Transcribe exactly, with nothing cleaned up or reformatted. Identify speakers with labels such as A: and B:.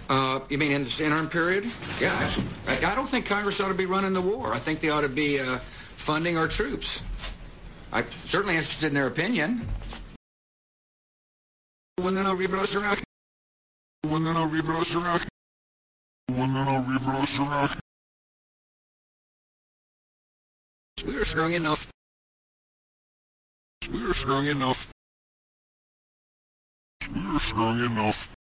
A: Uh, you mean in this interim period? Yeah, I, I don't think Congress ought to be running the war. I think they ought to be uh, funding our troops. I'm certainly interested in their opinion. We're strong enough. We're strong enough. We're strong enough.